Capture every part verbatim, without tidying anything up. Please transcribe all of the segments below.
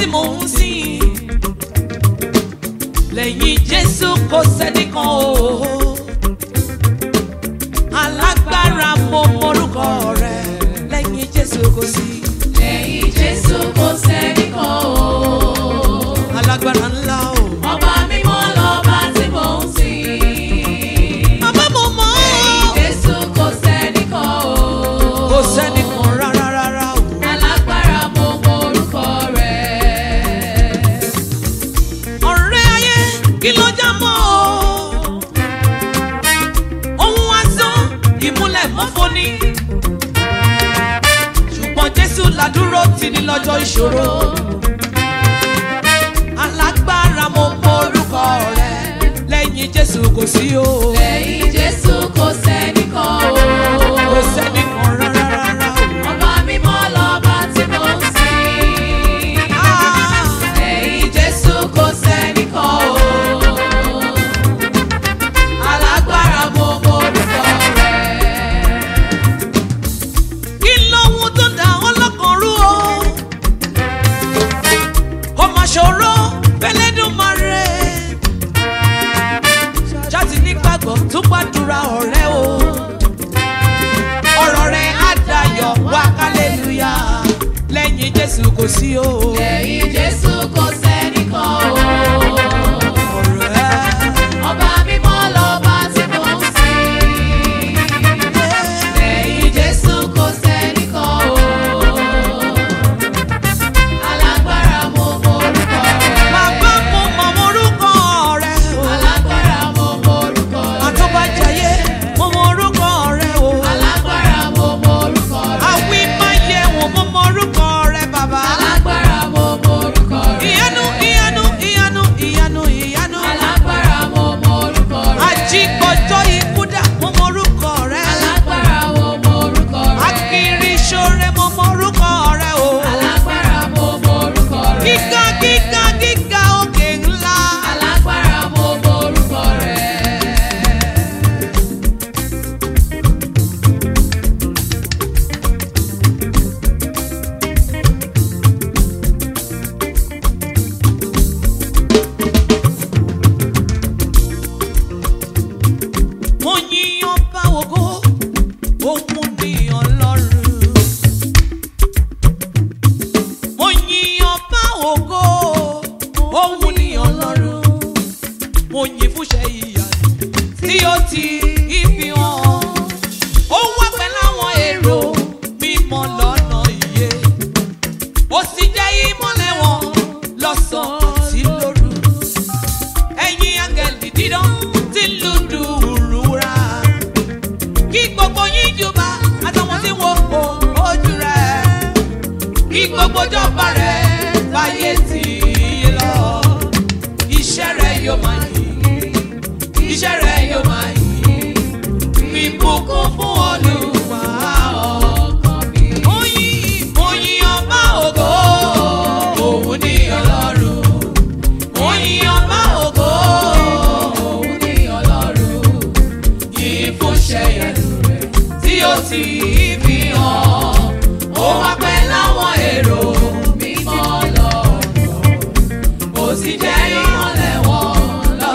tí mò ń sìn. Lẹ́yìn Jésù kò sẹ́nìkan o. Alágbára mo mọ̀rúkọ rẹ̀. Lẹ́yìn Jésù kò sí. Lẹ́yìn Jésù kò sẹ́nìkan o. Alágbára ńlá o. Ọba mímọ́ lọ́ba tí mò ń sìn. Bàbá mo mọ̀. Lẹ́yìn Jésù kò sẹ́nìkan o. Kò sẹ́nìkan rárá rárá o. Alágbára mo mọ orúkọ rẹ̀. Ọ̀rẹ́ ayé kí ló já mọ́ o? Ohun asán ìmúlẹ̀ mọ́fọ́ ni. Ṣùgbọ́n Jésù ládúró tì ní lọ́jọ́ ìṣòro. Alágbára mo mọ orúkọ rẹ̀. Lẹ́yìn Jésù kò sí o. Lẹ́yìn Jésù kò sẹ́nìkan o. Kò sẹ́nìkan rárá rárá o. Ọba mímọ́ lọ́ba tí mò ń sìn. Ah, Lẹ́yìn Jésù kò sẹ́nìkan o. Alágbára mo mọ orúkọ rẹ̀. kí lóhun tó dá ọlọ́kàn rú o? Ó máa ṣòro f'Ẹlẹ́dùmarè. Ṣáàtì nígbàgbọ́ tó gbàdúrà ọ̀rẹ́ o. Ọ̀rọ̀ rẹ̀ á dayọ̀ wá kálẹ́lúyà. Lẹ́yìn Jésù kò sí o. Lẹ́yìn Jésù kò sẹ́nìkan o. Ọ̀rẹ́. Ọba mímọ́ lọ́ba tí mò ń sìn. Lẹ́yìn Jésù kò sẹ́nìkan o. Alágbára mo mọ orúkọ rẹ̀. Bàbá mo mọ orúkọ rẹ̀ o. Alágbára mo mọ orúkọ rẹ̀. Àtọ́bàjáyé mo mọ orúkọ rẹ̀ o. Alágbára mo mọ orúkọ rẹ̀. Àwí máa yẹ wọ́n mo mọ orúkọ rẹ̀ bàbá. Alágbára mo mọ orúkọ rẹ̀. Ìyanu ìyanu ìyanu ìyanu ìyanu. Alágbára mo mọ orúkọ rẹ̀. Ajígbọ́jọ́ ikúdà mo mọ orúkọ rẹ̀. Alágbára mo mọ orúkọ rẹ̀. Akiri ṣoore mo mọ orúkọ rẹ̀ o. Alágbára mo mọ orúkọ rẹ̀. Gíga gíga gíga òkè ńlá. Alágbára mo mọ orúkọ rẹ̀. Mo yìn ọba ògo, òun ni Ọlọ́run. Mo yìn ọba ògo, òun ni Ọlọ́run. Mo yìn fúnṣẹ́ ìyanu tí ó ti fi hàn. Ó wá pẹ̀lú àwọn èrò mímọ́ lọ́nà ìyè. Ó sì jẹ́ ìmọ́lẹ̀ wọn lọ́sàn-án sí lóru. Ẹ̀yin áńgẹ́lì dídán tí ń lu dùùrùra. Kí gbogbo yín júbà àtàwọn tí wọ́n kó ojú rẹ̀. Kí gbogbo jọba rẹ̀ fàyè tì í lọ. Iṣẹ́ rẹ̀ yóò máa yìn. Iṣẹ́ rẹ̀ yóò máa yìn. Fi bùkún fún Olúwa ọkàn mi. Mo yìn, mo yìn ọba ògo, òun ni Ọlọ́run. Mo yìn ọba ògo, Òun ni Ọlọ́run. yìn fún iṣẹ́ ìyanu rẹ̀ tí ó ti fi hàn. Ó wá pẹ́ láwọn èrò Mímọ́ lọ́run. ó sì jẹ́ ìmọ́lẹ̀ wọn lọ.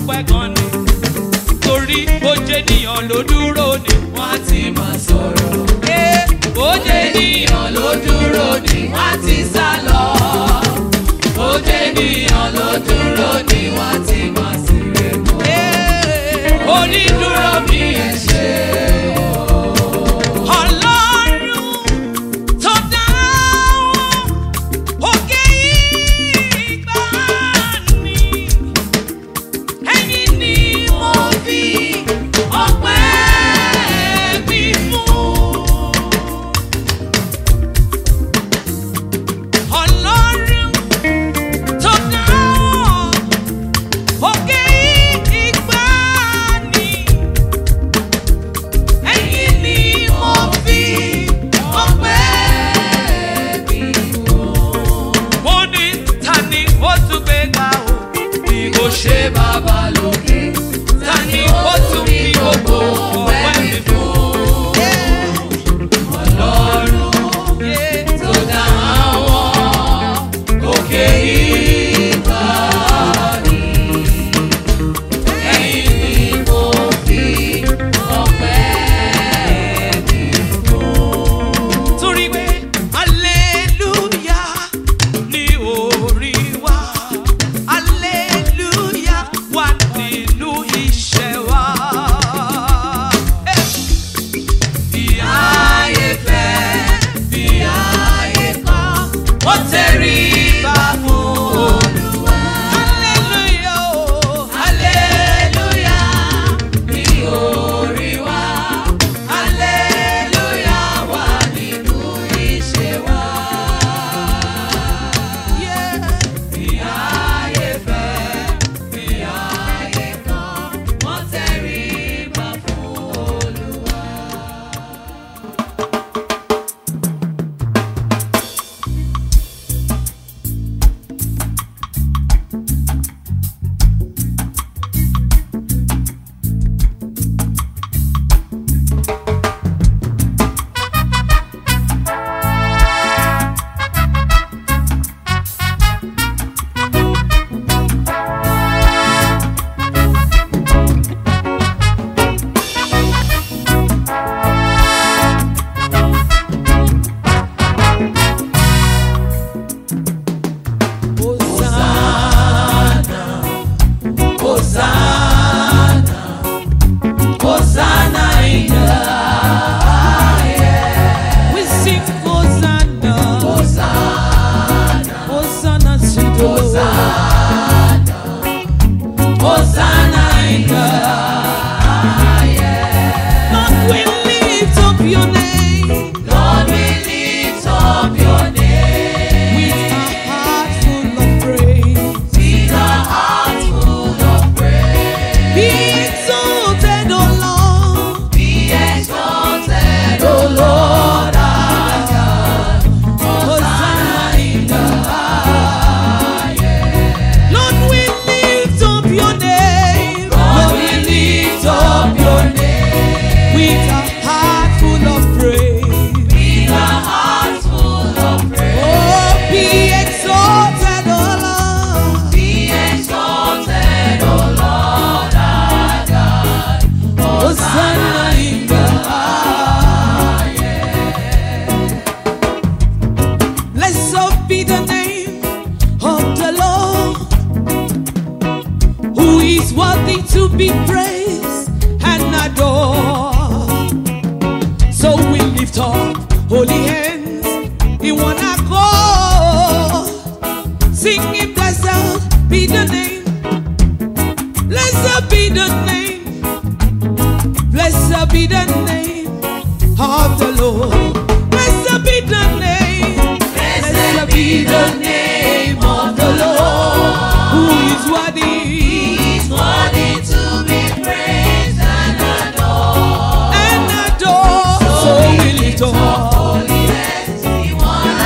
ọpẹ́ kan ni. Torí bó jẹ́ ènìyàn ló dúró ni wọ́n á ti máa sọ̀rọ̀. Bó jẹ́ ènìyàn ló dúró ni wọ́n á ti sá lọ. Bó jẹ́ ènìyàn ló dúró ni wọ́n á ti máa sì rè mọ́. Onídúró mi ẹ ṣé o. Ọlọ́run tó dá òkè ìgbà ni ẹ̀yin ni mo fi ọpẹ́ mi fún. Ọlọ́run tó dá òkè ìgbà ni ẹ̀yin ni mo fi ọpẹ́ mi fún. Mo ní ta ni ó tún gbé ga o bí kò ṣe bàbá lókè. Ta ni ó tún fi gbogbo ọpẹ́ mi fún. Ọlọ́run tó dá àwọn òkè ìgbà ni ẹ̀yin ni mo fi ọpẹ́ mi fún. Torí pé aleluya ni orí wa, aleluya wà nínú iṣẹ́ wa. Bí ayé fẹ́, bí ayé kọ̀, wọ́n tẹríba fún Olúwa. Aleluya o, aleluya ni orí wa, aleluya wà nínú iṣẹ́ wa. Bí ayé fẹ́, bí ayé kọ̀, wọ́n tẹríba fún Olúwa. Hosanna, Hosanna in the highest. We sing Hosanna, Hosanna, Hosanna to the Lord. Hosanna in the highest. Lord, we lift up your name. Lord, we lift up your name. With a heart full of praise. With a heart full of praise. Be exalted, O Lord. Be exalted, O Lord our God. Hosanna in the highest. Lord, we lift up your name. Lord, we lift up your name. With a heart full of praise. With a heart full of praise. Oh, be exalted, O Lord. Be exalted, O Lord our God. Hosanna in the highest. Blessed be the name of the Lord, who is worthy to be praised and adored. So we lift up holy hands in one accord, singing, blessed be the name, blessed be the name, blessed be the name of the Lord. Blessed be the name, blessed be the name of the Lord, who is worthy, is worthy to be praised and adored, and adored. So we lift up holy hands in one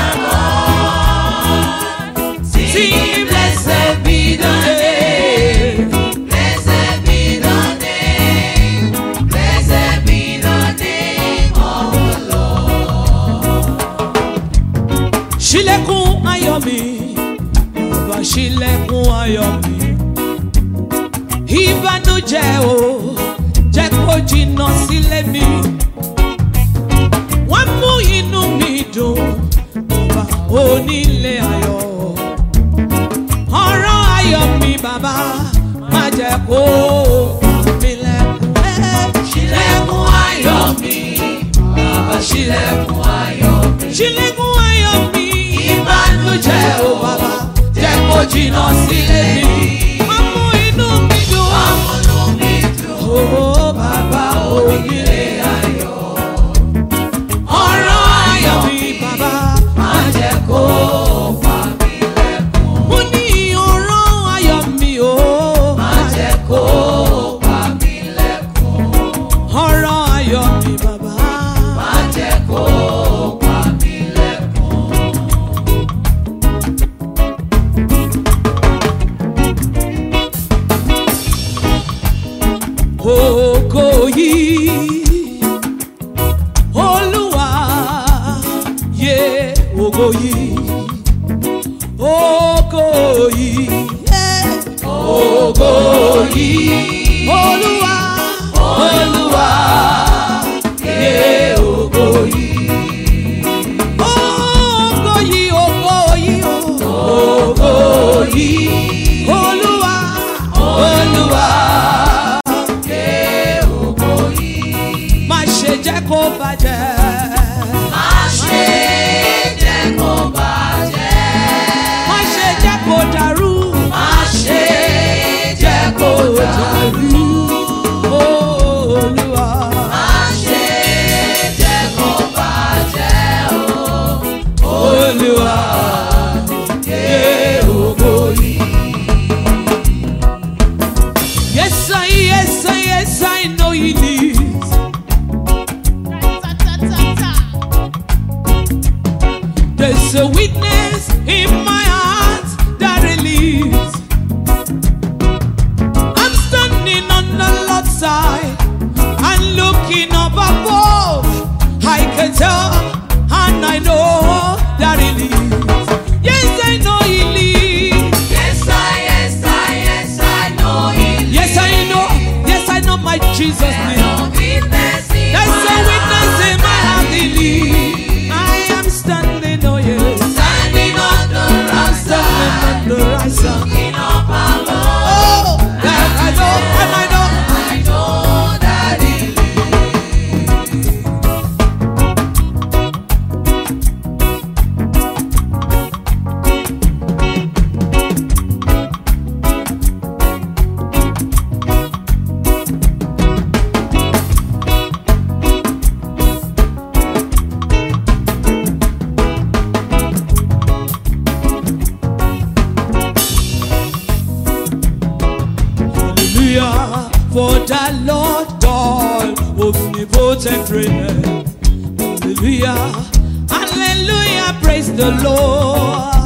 accord, singing, blessed be the name, blessed be the name, blessed be the name of the Lord. Ṣílẹ̀kùn ayọ̀ mi, Baba ṣílẹ̀kùn ayọ̀ mi. ìbànújẹ́ o jẹ́ kó jìnnà sílé mi. Wọ́n mú inú mi dùn bàbá onílé ayọ̀. Ọ̀rọ̀ ayọ̀ mi bàbá má jẹ́ kó mi lẹ́kùn. Ṣílẹ̀kùn ayọ̀ mi, bàbá ṣílẹ̀kùn ayọ̀ mi. Ṣílẹ̀kùn ayọ̀ mi, Ìbànújẹ́ o bàbá, jẹ́ kó jìnnà sílé mi. wọ́n mú inú mi dùn. Àmúnú mi dùn, Oh, bàbá onílé ayọ̀. ọ̀rọ̀ ayọ̀ mi bàbá Má jẹ́ kó pa mí lẹ́kùn. mo ní ọ̀rọ̀ ayọ̀ mi o. Má jẹ́ kó pa mí lẹ́kùn. ọ̀rọ̀ ayọ̀ mi bàbá. Má jẹ́ kó pa mí lẹ́kùn. Ògo yìí Olúwa yé ògo yìí ògo yìí Ògo yìí, Olúwa Olúwa, yé ògo yìí. ògo yìí ògo yìí Ògo yìí, Olúwa Olúwa, yé ògo yìí. má ṣe jẹ́ kó bàjẹ́. Má ṣe jẹ́ kó bàjẹ́. Má ṣe jẹ́ kó dàrú. Má ṣe jẹ́ kó dàrú. Olúwa. Má ṣe jẹ́ kó bàjẹ́ o. Olúwa. Yé ògo yìí. Yes, I, yes, I, yes, I know He lives. There's a witness in my heart that relieves. I'm standing on the Lord's side and looking up above. I can tell and I know that He lives. Yes, I know He lives. Yes, I, yes, I, yes, I know He Yes, I know. Yes, I know my Jesus lives. lives. No witness in There's my a witness in my heart He lives. I am standing, oh yes. Standing on the I'm right standing side, on the right side. looking up above. Oh, that I know, and I know. I know that He Hallelujah, for the Lord God omnipotent reigneth. Hallelujah, hallelujah, praise the Lord.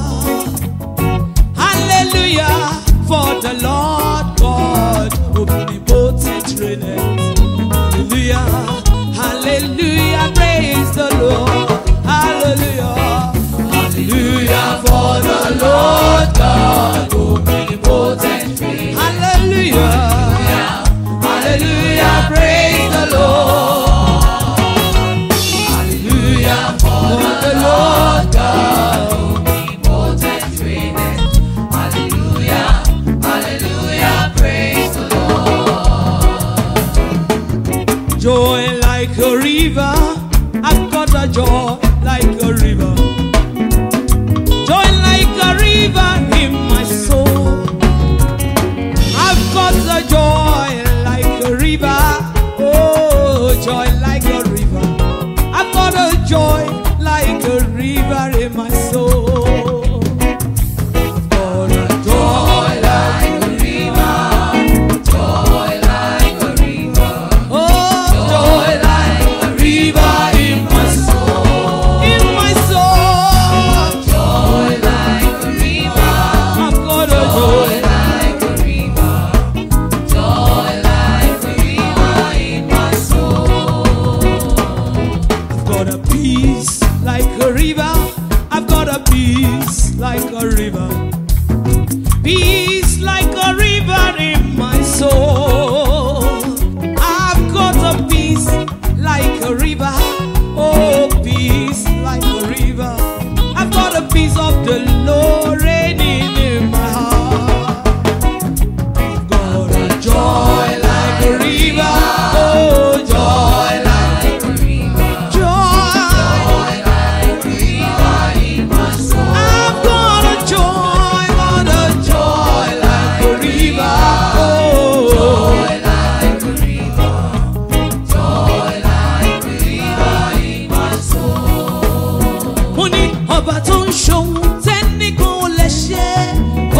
Hallelujah, for the Lord God omnipotent reigneth. Hallelujah, hallelujah, praise the Lord. Hallelujah, hallelujah, for the Lord God omnipotent reigneth. Hallelujah. Hallelujah, praise the Lord. Hallelujah, for the Lord God. omnipotent reigneth. Hallelujah, hallelujah, praise the Lord. Joy like a river, I've got a joy like a river. Joy like a river in my soul. I've got a joy like a river. Oh, joy like a river. I've got a joy like a river in my soul. I've got a joy like a river. Joy like a river. Oh, joy like a river in my soul. In my soul. Joy like a river. I've got a joy. Like a river. Joy like a river in my soul. I've got a peace like a river. I've got a peace like a river. Peace like a river in my soul.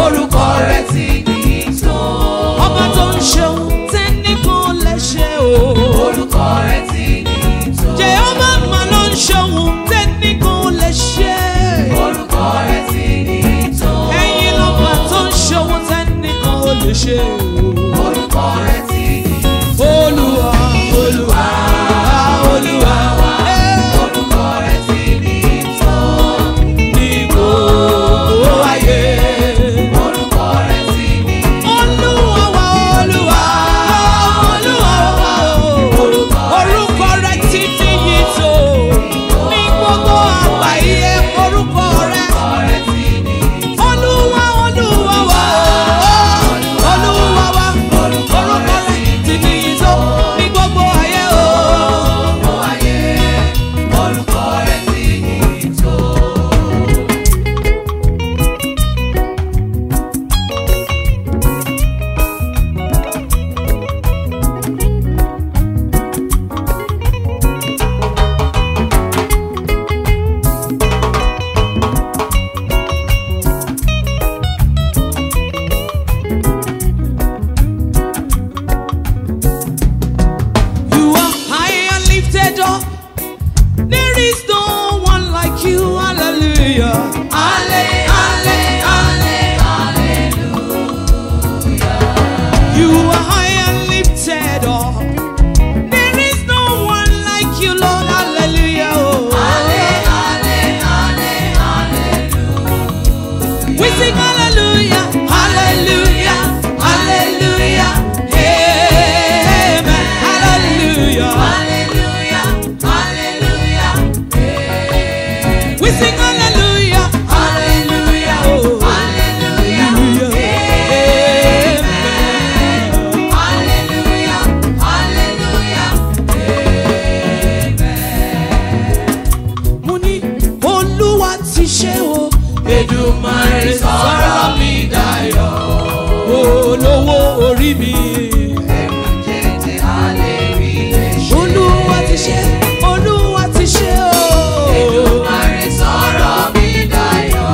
orúkọ rẹ̀ ti ní tó. Ọba tó ń ṣeun tẹ́nìkan lè ṣe o. Orúkọ rẹ̀ ti ní tó. Jèhófà mà ló ń ṣeun tẹ́nìkan lè ṣe. Orúkọ rẹ̀ ti ní tó. Ẹ̀yin lọ́ba tó ń ṣeun tẹ́nìkan ò lè ṣe o. Orúkọ rẹ̀ ti ní tó. Olúwa, Olúwa, Olúwa wa. Orúkọ rẹ̀ ti ní tó. Ní gbogbo ayé. Orúkọ rẹ̀ ti ní tó. Olúwa wa, Olúwa, Olúwa wa. Orúkọ rẹ̀ ti níyì tó. Ní gbogbo àgbáyé orúkọ rẹ̀. Orúkọ rẹ̀ ti ní tó. Olúwa, Olúwa wa. Olúwa wa. Orúkọ rẹ̀ ti níyì tó. Ní gbogbo ayé o. Gbogbo ayé, orúkọ rẹ̀ ti ní tó. You are high and lifted up. There is no one like you. Hallelujah. Ale, ale, ale, hallelujah. You are high and lifted up. There is no one like you, Lord. Hallelujah. Oh. Ale, ale, ale, hallelujah. We sing hallelujah. Hallelujah. Hallelujah. Amen. Hallelujah. Hallelujah, hallelujah, amen. We sing hallelujah. Hallelujah, Oh. hallelujah, Amen. hallelujah, hallelujah, amen. Mo ní Olúwa ti ṣe o. Èdùmàrè sọ̀rọ̀ mi dayọ̀. Olówó orí mi. Ẹ̀rù jẹjẹ alẹ́ rí lè ṣe. Olúwa ti ṣe. Olúwa ti ṣe o. Èdùmàrè sọ̀rọ̀ mi dayọ̀.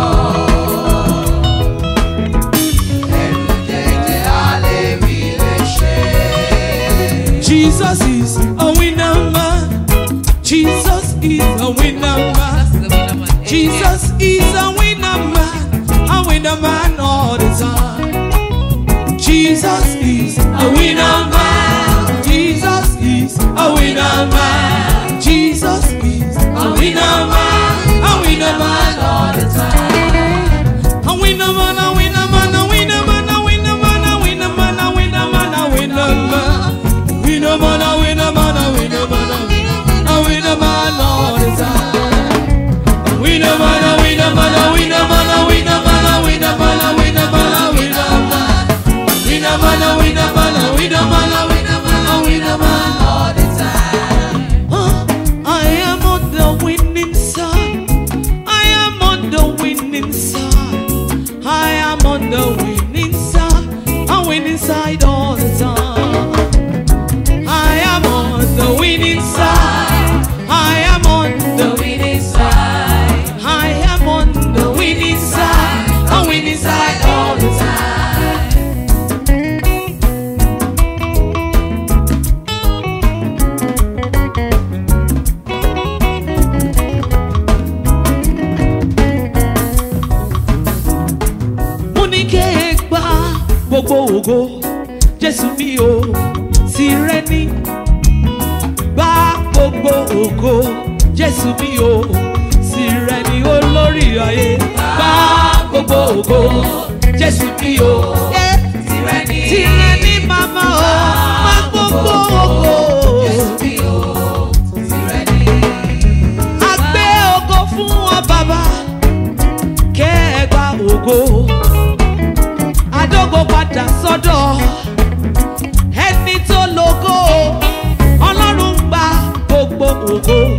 Ẹ̀rù jẹjẹ alẹ́ rí lè ṣe. Jesus is a winner man. Jesus is a winner man. Jesus is a winner man. A winner man all the time. Jesus is a winner man. Jesus is a winner man. Jesus is a winner man. A winner man all the time. A winner man, a winner man, a winner man, a winner man, a winner man, a winner man, a winner man. Winner man, a winner man, a winner man, a a winner man all the time. A winner man, a winner man, a winner man, a winner man, a winner man, a winner man, a winner man. Winner man, a winner man, a winner man, a winner man, a winner man all the time. Oh, I am on the winning side. I am on the winning side. I am on the winning side. I'm winning side all the time. I am on the winning side. I am on the winning side. I am on the winning side. I'm winning side all the time. Mo ní kí ẹ gbà gbogbo ògo Jésù mi o tìrẹ ni. Gbà gbogbo ògo Jésù mi o tìrẹ ni olórí ayé. Gbà gbogbo ògo Jésù mi o Tìrẹ ni, tìrẹ ni màmá o. Gbà gbogbo ògo. Jésù mi o, tìrẹ ni. A gbé ògo fún ọ bàbá kẹ́ ẹ gba ògo. Adógo padà sọ́dọ̀ ẹni tó lógo. Ọlọ́run gba gbogbo ògo.